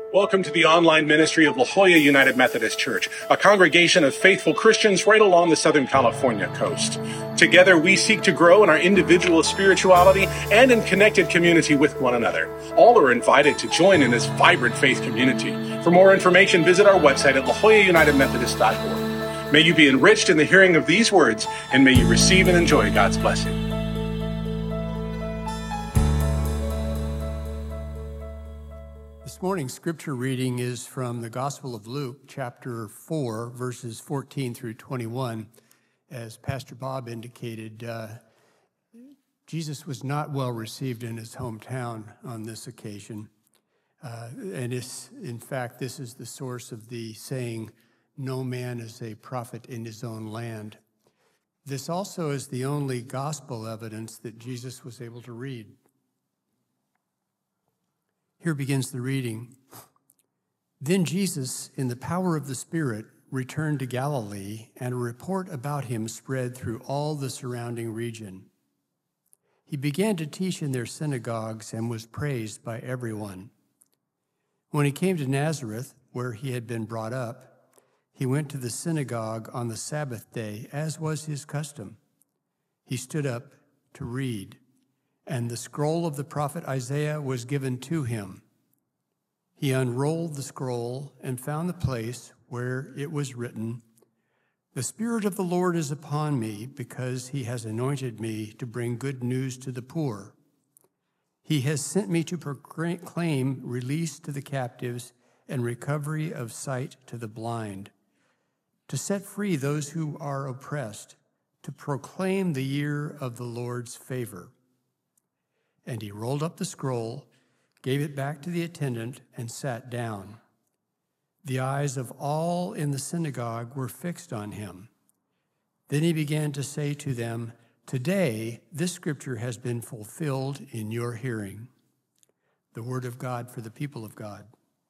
Welcome to the online ministry of La Jolla United Methodist Church, a congregation of faithful Christians right along the Southern California coast. Together, we seek to grow in our individual spirituality and in connected community with one another. All are invited to join in this vibrant faith community. For more information, visit our website at lajollaunitedmethodist.org. May you be enriched in the hearing of these words, and may you receive and enjoy God's blessing. This morning's scripture reading is from the Gospel of Luke, chapter 4, verses 14 through 21. As Pastor Bob indicated, Jesus was not well received in his hometown on this occasion. In fact, this is the source of the saying, "No man is a prophet in his own land." This also is the only gospel evidence that Jesus was able to read. Here begins the reading. Then Jesus, in the power of the Spirit, returned to Galilee, and a report about him spread through all the surrounding region. He began to teach in their synagogues and was praised by everyone. When he came to Nazareth, where he had been brought up, he went to the synagogue on the Sabbath day, as was his custom. He stood up to read, and the scroll of the prophet Isaiah was given to him. He unrolled the scroll and found the place where it was written, "The Spirit of the Lord is upon me, because he has anointed me to bring good news to the poor. He has sent me to proclaim release to the captives and recovery of sight to the blind, to set free those who are oppressed, to proclaim the year of the Lord's favor." And he rolled up the scroll, gave it back to the attendant, and sat down. The eyes of all in the synagogue were fixed on him. Then he began to say to them, "Today this scripture has been fulfilled in your hearing." The word of God for the people of God.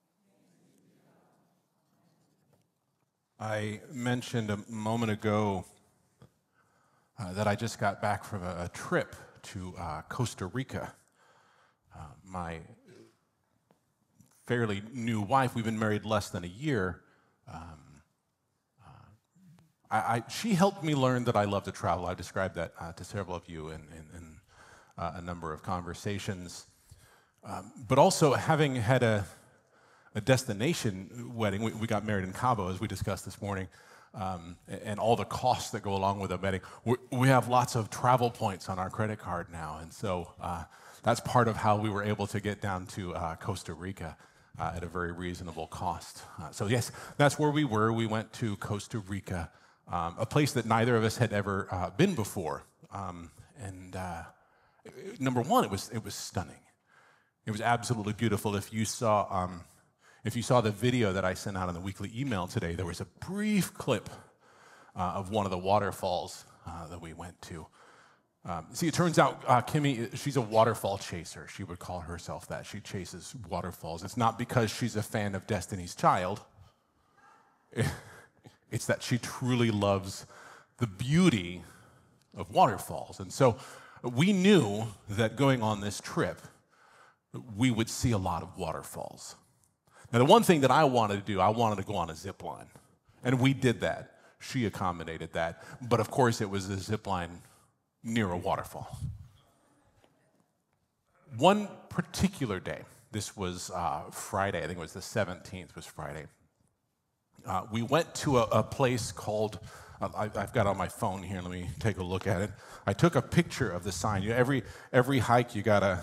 I mentioned a moment ago that I just got back from a trip to Costa Rica. My fairly new wife, we've been married less than a year, she helped me learn that I love to travel. I described that to several of you in a number of conversations. But also, having had a destination wedding, we got married in Cabo, as we discussed this morning, and all the costs that go along with a wedding. We have lots of travel points on our credit card now, and so that's part of how we were able to get down to Costa Rica at a very reasonable cost. So yes, that's where we were. We went to Costa Rica, a place that neither of us had ever been before. Number one, it was stunning. It was absolutely beautiful. If you saw the video that I sent out in the weekly email today, there was a brief clip of one of the waterfalls that we went to. See, it turns out Kimmy, she's a waterfall chaser. She would call herself that. She chases waterfalls. It's not because she's a fan of Destiny's Child. It's that she truly loves the beauty of waterfalls. And so we knew that going on this trip, we would see a lot of waterfalls. Now, the one thing that I wanted to do, I wanted to go on a zip line. And we did that. She accommodated that. But of course, it was a zip line near a waterfall. One particular day, this was Friday, I think it was the 17th was Friday, we went to a place called, I've got it on my phone here, let me take a look at it. I took a picture of the sign. Every hike, you gotta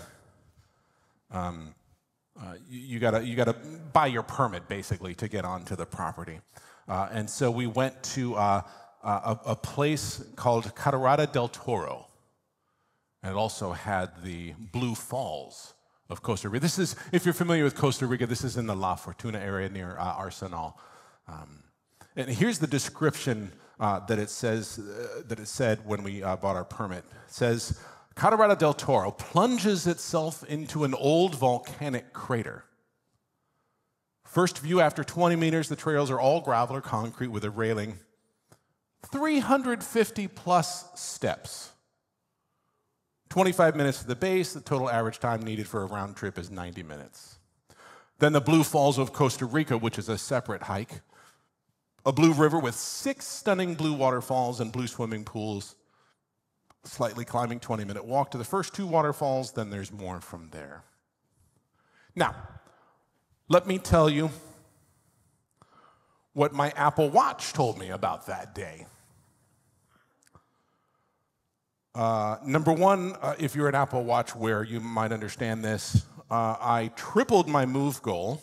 buy your permit, basically, to get onto the property. And so we went to a place called Catarata del Toro. And it also had the Blue Falls of Costa Rica. This is, if you're familiar with Costa Rica, this is in the La Fortuna area near Arsenal. And here's the description that it said when we bought our permit. It says, Catarata del Toro plunges itself into an old volcanic crater. First view after 20 meters, the trails are all gravel or concrete with a railing. 350 plus steps. 25 minutes to the base. The total average time needed for a round trip is 90 minutes. Then the Blue Falls of Costa Rica, which is a separate hike. A blue river with 6 stunning blue waterfalls and blue swimming pools. Slightly climbing 20-minute walk to the first 2 waterfalls, then there's more from there. Now, let me tell you what my Apple Watch told me about that day. Number one, if you're an Apple Watch wearer, you might understand this. I tripled my move goal.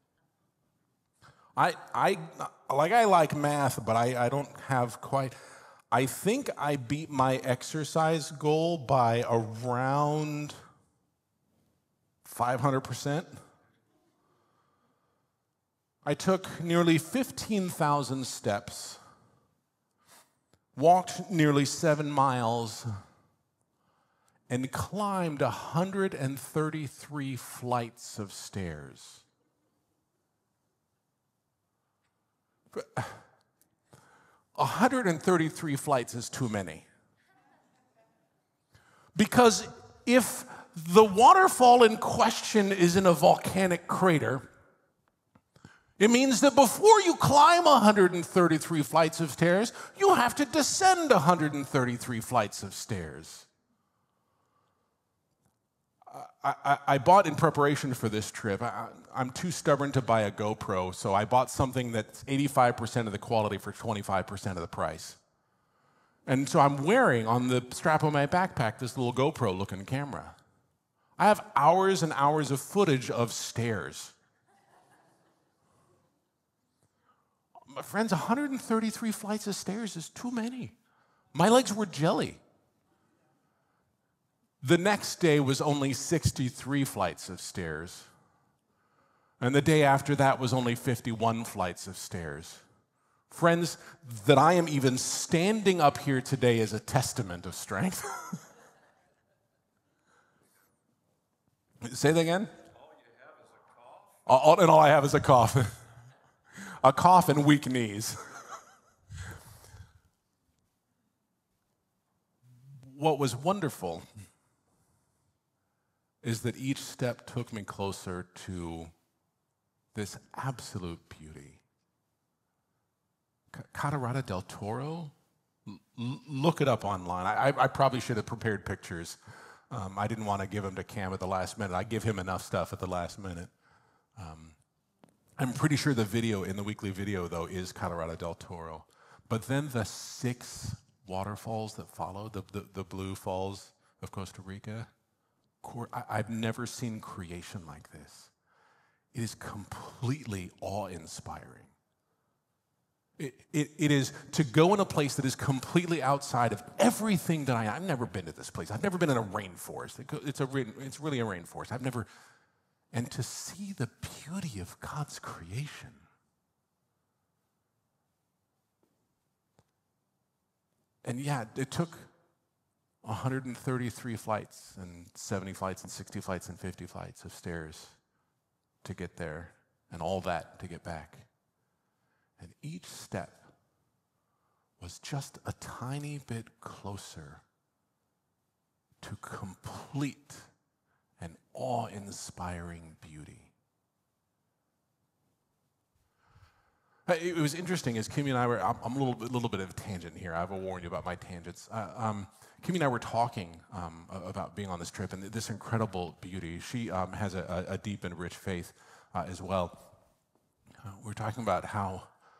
I like math, but I don't have quite. I think I beat my exercise goal by around 500%. I took nearly 15,000 steps, walked nearly 7 miles, and climbed 133 flights of stairs. 133 flights is too many. Because if the waterfall in question is in a volcanic crater, it means that before you climb 133 flights of stairs, you have to descend 133 flights of stairs. I bought in preparation for this trip. I'm too stubborn to buy a GoPro, so I bought something that's 85% of the quality for 25% of the price. And so I'm wearing on the strap of my backpack this little GoPro-looking camera. I have hours and hours of footage of stairs. My friends, 133 flights of stairs is too many. My legs were jelly. The next day was only 63 flights of stairs. And the day after that was only 51 flights of stairs. Friends, that I am even standing up here today is a testament of strength. Say that again? All you have is a cough? And all I have is a cough. A cough and weak knees. What was wonderful is that each step took me closer to this absolute beauty. Catarata del Toro, look it up online. I probably should have prepared pictures. I didn't want to give them to Cam at the last minute. I give him enough stuff at the last minute. I'm pretty sure the video in the weekly video, though, is Catarata del Toro. But then the 6 waterfalls that follow, the Blue Falls of Costa Rica, I've never seen creation like this. It is completely awe-inspiring. It is to go in a place that is completely outside of everything that I've never been to this place. I've never been in a rainforest. It's really a rainforest. And to see the beauty of God's creation. And yeah, it took 133 flights and 70 flights and 60 flights and 50 flights of stairs to get there, and all that to get back. And each step was just a tiny bit closer to complete and awe-inspiring beauty. It was interesting as Kimmy and I were, I'm a little bit of a tangent here. I will warn you about my tangents. Kimmy and I were talking about being on this trip and this incredible beauty. She has a deep and rich faith as well. We're talking about how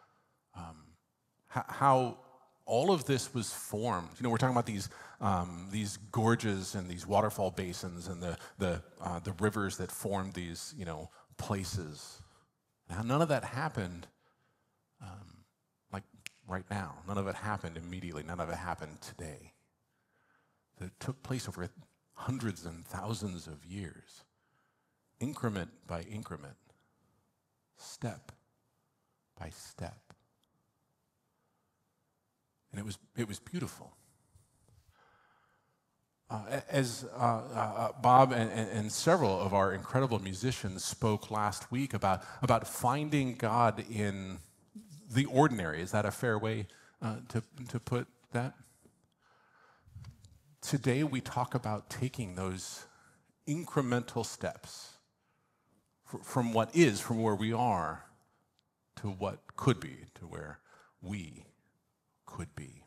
all of this was formed. You know, we're talking about these gorges and these waterfall basins and the rivers that formed these, places. Now, none of that happened like right now. None of it happened immediately. None of it happened today. It took place over hundreds and thousands of years, increment by increment, step by step. And it was beautiful. As Bob and several of our incredible musicians spoke last week about finding God in the ordinary. Is that a fair way to put that? Today we talk about taking those incremental steps from what is, from where we are, to what could be, to where we could be.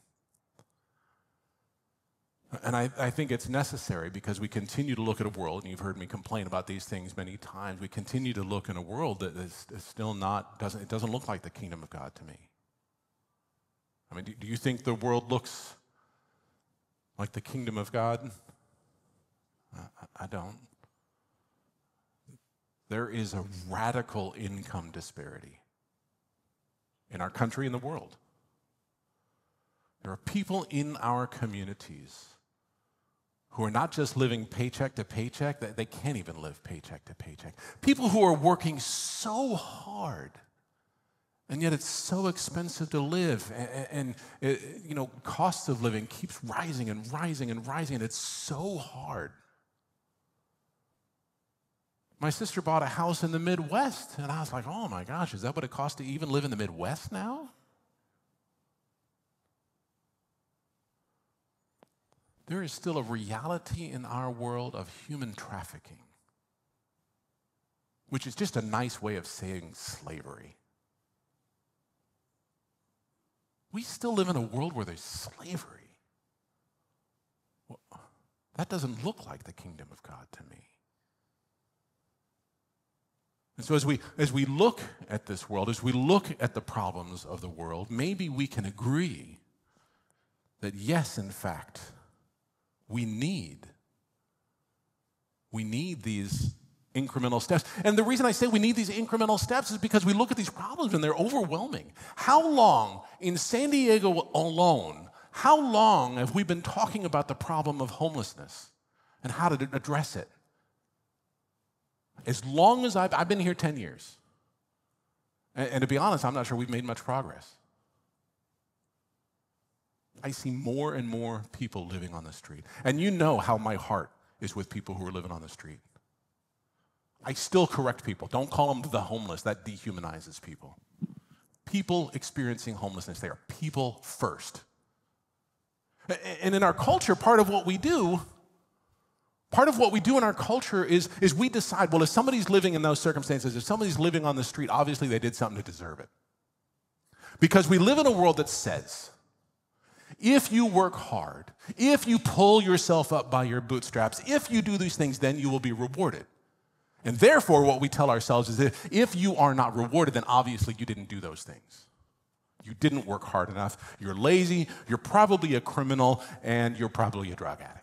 And I think it's necessary because we continue to look at a world, and you've heard me complain about these things many times, we continue to look in a world that is still it doesn't look like the kingdom of God to me. I mean, do you think the world looks like the kingdom of God? I don't. There is a radical income disparity in our country and the world. There are people in our communities who are not just living paycheck to paycheck, they can't even live paycheck to paycheck. People who are working so hard, and yet it's so expensive to live, and cost of living keeps rising and rising and rising, and it's so hard. My sister bought a house in the Midwest, and I was like, oh my gosh, is that what it costs to even live in the Midwest now? There is still a reality in our world of human trafficking, which is just a nice way of saying slavery. We still live in a world where there's slavery. Well, that doesn't look like the kingdom of God to me. And so as we look at this world, as we look at the problems of the world, maybe we can agree that yes, in fact, we need these incremental steps. And the reason I say we need these incremental steps is because we look at these problems and they're overwhelming. How long, in San Diego alone, how long have we been talking about the problem of homelessness and how to address it? As long as I've been here 10 years. And to be honest, I'm not sure we've made much progress. I see more and more people living on the street. And you know how my heart is with people who are living on the street. I still correct people. Don't call them the homeless. That dehumanizes people. People experiencing homelessness, they are people first. And in our culture, part of what we do in our culture is we decide, well, if somebody's living in those circumstances, if somebody's living on the street, obviously they did something to deserve it. Because we live in a world that says, if you work hard, if you pull yourself up by your bootstraps, if you do these things, then you will be rewarded. And therefore, what we tell ourselves is that if you are not rewarded, then obviously you didn't do those things. You didn't work hard enough. You're lazy. You're probably a criminal, and you're probably a drug addict.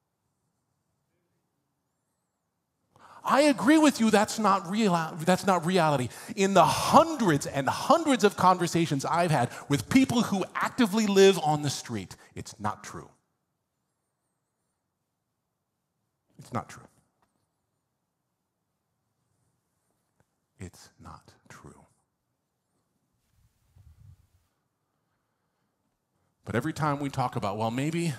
I agree with you, that's not reality. In the hundreds and hundreds of conversations I've had with people who actively live on the street, it's not true. It's not true. It's not true. But every time we talk about, well, maybe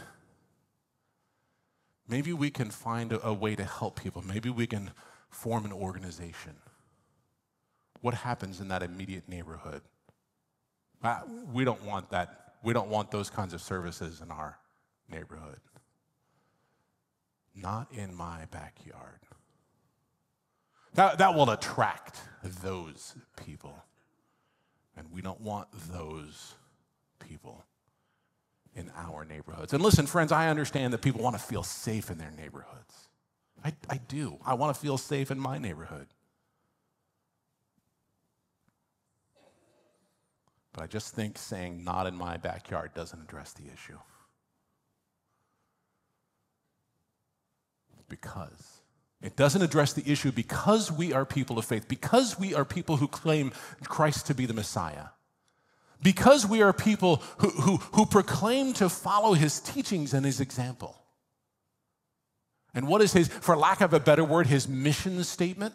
we can find a way to help people. Maybe we can form an organization. What happens in that immediate neighborhood? We don't want that. We don't want those kinds of services in our neighborhood. Not in my backyard. That will attract those people. And we don't want those people in our neighborhoods. And listen, friends, I understand that people want to feel safe in their neighborhoods. I do. I want to feel safe in my neighborhood. But I just think saying not in my backyard doesn't address the issue. Because it doesn't address the issue because we are people of faith, because we are people who claim Christ to be the Messiah. Because we are people who proclaim to follow his teachings and his example. And what is his, for lack of a better word, his mission statement?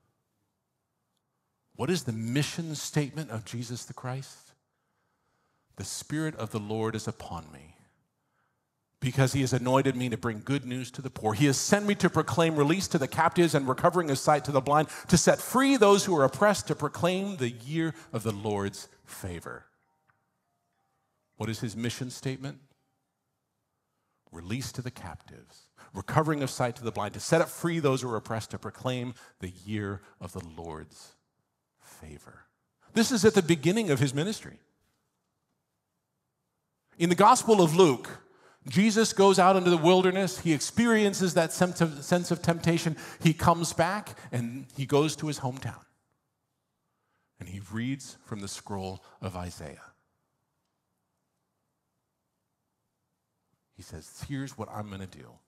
What is the mission statement of Jesus the Christ? The Spirit of the Lord is upon me, because he has anointed me to bring good news to the poor. He has sent me to proclaim release to the captives and recovering of sight to the blind, to set free those who are oppressed, to proclaim the year of the Lord's favor. What is his mission statement? release to the captives, recovering of sight to the blind, to set up free those who are oppressed, to proclaim the year of the Lord's favor. This is at the beginning of his ministry. In the Gospel of Luke, Jesus goes out into the wilderness. He experiences that sense of temptation. He comes back and he goes to his hometown. And he reads from the scroll of Isaiah. He says, here's what I'm going to do.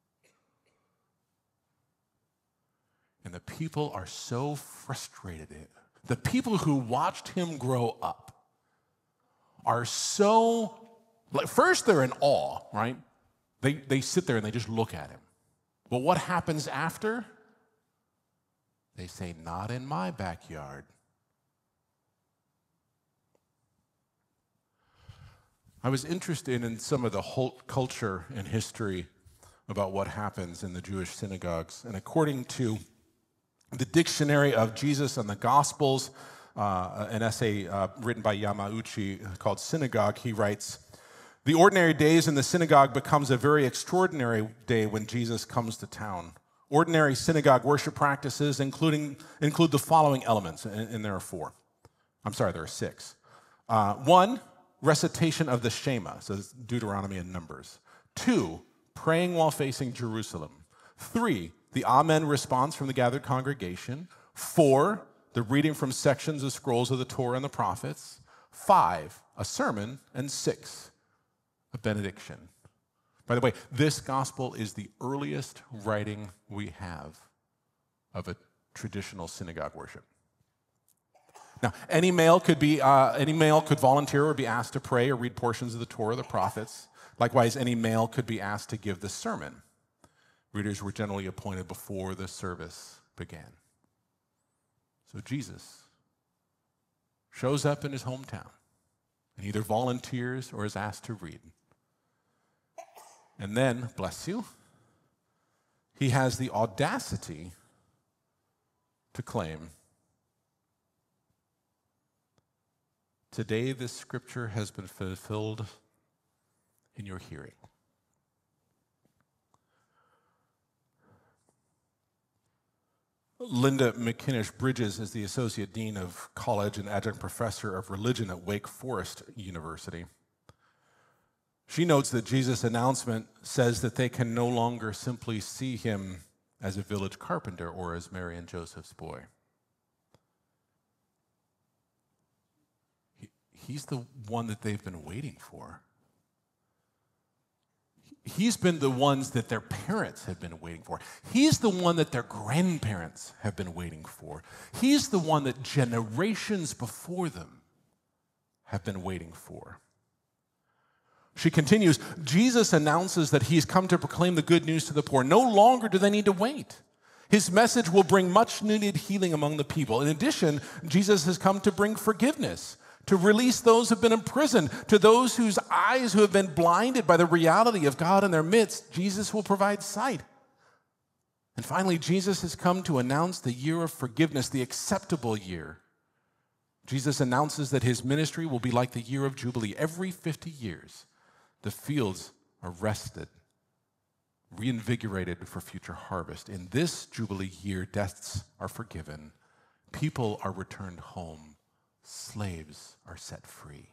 And the people are so frustrated. The people who watched him grow up are so, first they're in awe, right? They sit there and they just look at him. But what happens after? They say, not in my backyard. I was interested in some of the whole culture and history about what happens in the Jewish synagogues. And according to the Dictionary of Jesus and the Gospels, an essay written by Yamauchi called Synagogue, he writes, the ordinary days in the synagogue becomes a very extraordinary day when Jesus comes to town. Ordinary synagogue worship practices include the following elements, and there are four. There are six. One, recitation of the Shema, so Deuteronomy and Numbers. 2, praying while facing Jerusalem. 3, the Amen response from the gathered congregation. 4, the reading from sections of scrolls of the Torah and the prophets. 5, a sermon. And 6, a benediction. By the way, this gospel is the earliest writing we have of a traditional synagogue worship. Now, any male could volunteer or be asked to pray or read portions of the Torah or the prophets. Likewise, any male could be asked to give the sermon. Readers were generally appointed before the service began. So Jesus shows up in his hometown and either volunteers or is asked to read. And then, bless you, he has the audacity to claim, today this scripture has been fulfilled in your hearing. Linda McInnish Bridges is the Associate Dean of College and Adjunct Professor of Religion at Wake Forest University. She notes that Jesus' announcement says that they can no longer simply see him as a village carpenter or as Mary and Joseph's boy. He's the one that they've been waiting for. He's been the ones that their parents have been waiting for. He's the one that their grandparents have been waiting for. He's the one that generations before them have been waiting for. She continues, Jesus announces that he's come to proclaim the good news to the poor. No longer do they need to wait. His message will bring much needed healing among the people. In addition, Jesus has come to bring forgiveness, to release those who have been imprisoned, to those whose eyes who have been blinded by the reality of God in their midst. Jesus will provide sight. And finally, Jesus has come to announce the year of forgiveness, the acceptable year. Jesus announces that his ministry will be like the year of Jubilee. Every 50 years, the fields are rested, reinvigorated for future harvest. In this Jubilee year, debts are forgiven, people are returned home, slaves are set free.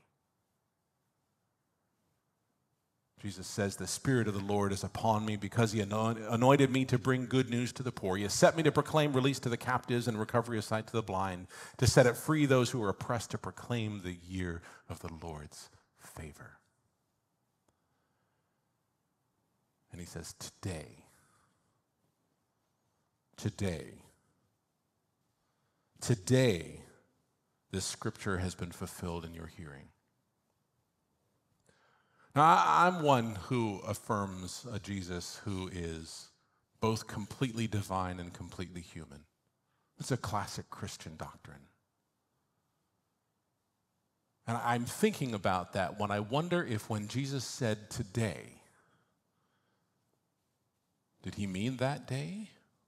Jesus says, the Spirit of the Lord is upon me because he anointed me to bring good news to the poor. He has set me to proclaim release to the captives and recovery of sight to the blind, to set at free those who are oppressed, to proclaim the year of the Lord's favor. And he says, today, this scripture has been fulfilled in your hearing. Now, I'm one who affirms a Jesus who is both completely divine and completely human. It's a classic Christian doctrine. And I'm thinking about that when I wonder if when Jesus said today, did he mean that day?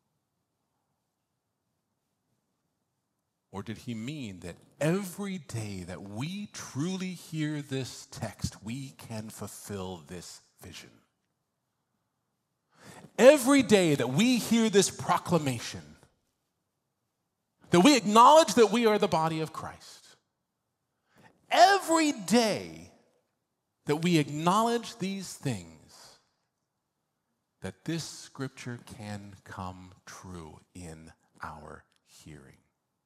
Or did he mean that every day that we truly hear this text, we can fulfill this vision? Every day that we hear this proclamation, that we acknowledge that we are the body of Christ, every day that we acknowledge these things, that this scripture can come true in our hearing.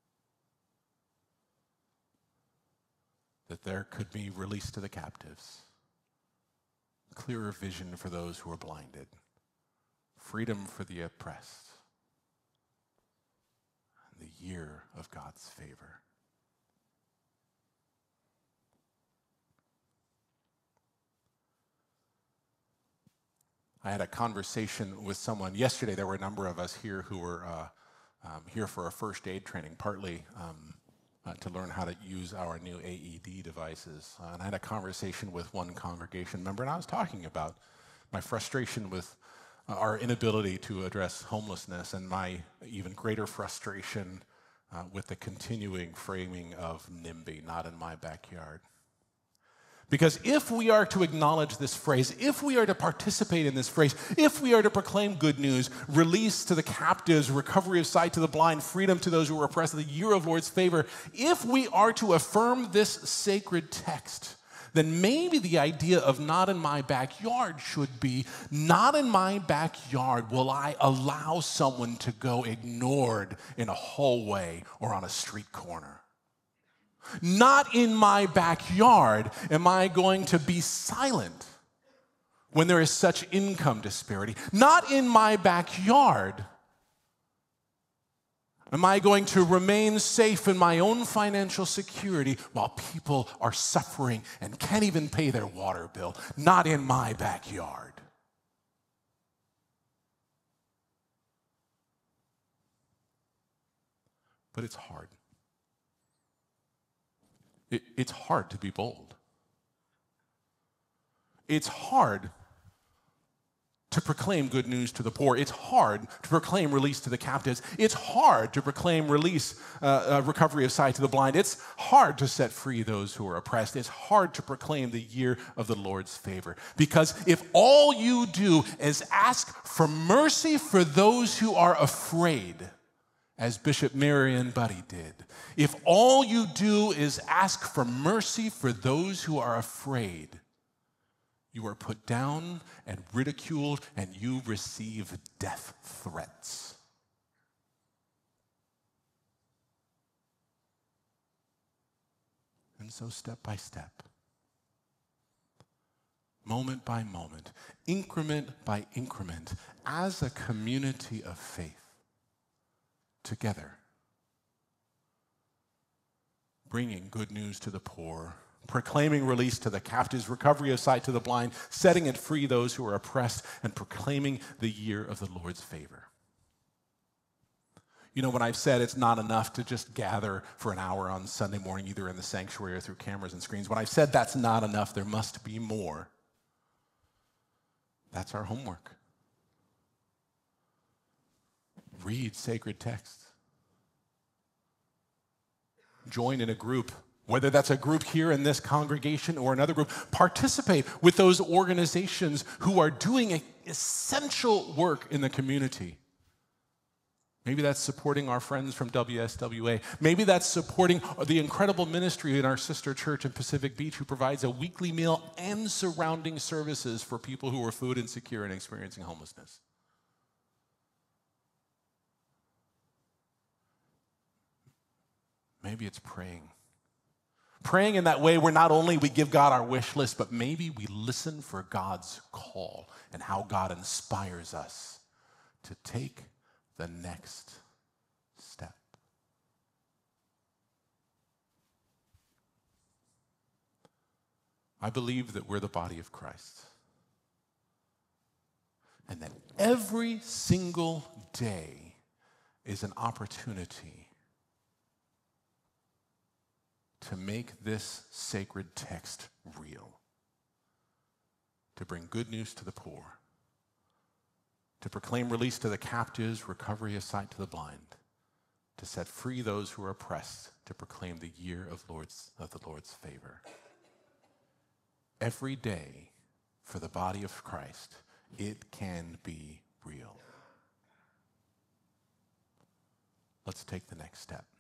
That there could be release to the captives, clearer vision for those who are blinded, freedom for the oppressed, and the year of God's favor. I had a conversation with someone yesterday. There were a number of us here who were here for a first aid training, partly to learn how to use our new AED devices. And I had a conversation with one congregation member, and I was talking about my frustration with our inability to address homelessness and my even greater frustration with the continuing framing of NIMBY, not in my backyard. Because if we are to acknowledge this phrase, if we are to participate in this phrase, if we are to proclaim good news, release to the captives, recovery of sight to the blind, freedom to those who are oppressed, the year of Lord's favor, if we are to affirm this sacred text, then maybe the idea of not in my backyard should be, not in my backyard will I allow someone to go ignored in a hallway or on a street corner. Not in my backyard am I going to be silent when there is such income disparity. Not in my backyard am I going to remain safe in my own financial security while people are suffering and can't even pay their water bill. Not in my backyard. But it's hard. It's hard to be bold. It's hard to proclaim good news to the poor. It's hard to proclaim release to the captives. It's hard to proclaim release, recovery of sight to the blind. It's hard to set free those who are oppressed. It's hard to proclaim the year of the Lord's favor. Because if all you do is ask for mercy for those who are afraid, as Bishop Marion Buddy did, if all you do is ask for mercy for those who are afraid, you are put down and ridiculed and you receive death threats. And so step by step, moment by moment, increment by increment, as a community of faith, together, bringing good news to the poor, proclaiming release to the captives, recovery of sight to the blind, setting it free those who are oppressed, and proclaiming the year of the Lord's favor. You know, when I've said it's not enough to just gather for an hour on Sunday morning, either in the sanctuary or through cameras and screens, when I've said that's not enough, there must be more. That's our homework. Read sacred texts. Join in a group, whether that's a group here in this congregation or another group. Participate with those organizations who are doing essential work in the community. Maybe that's supporting our friends from WSWA. Maybe that's supporting the incredible ministry in our sister church in Pacific Beach who provides a weekly meal and surrounding services for people who are food insecure and experiencing homelessness. Maybe it's praying. Praying in that way where not only we give God our wish list, but maybe we listen for God's call and how God inspires us to take the next step. I believe that we're the body of Christ. And that every single day is an opportunity to make this sacred text real, to bring good news to the poor, to proclaim release to the captives, recovery of sight to the blind, to set free those who are oppressed, to proclaim the year of the Lord's favor. Every day for the body of Christ, it can be real. Let's take the next step.